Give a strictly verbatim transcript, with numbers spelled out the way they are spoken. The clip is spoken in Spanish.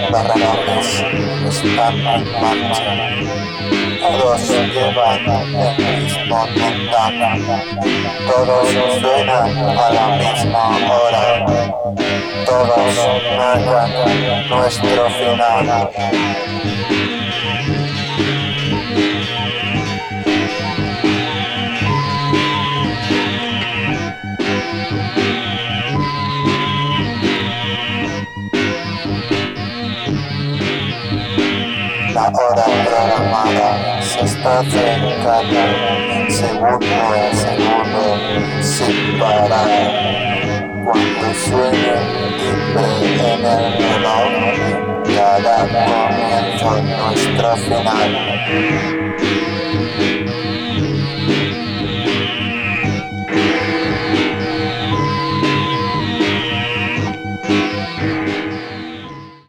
Los relojes están en marcha, todos llevan el mismo timbre, todos suenan a la misma hora, todos marcan nuestro final. La hora programada se está acercando, segundo a segundo, sin parar. Cuando suene el timbre en el reloj, dará comienzo nuestro final.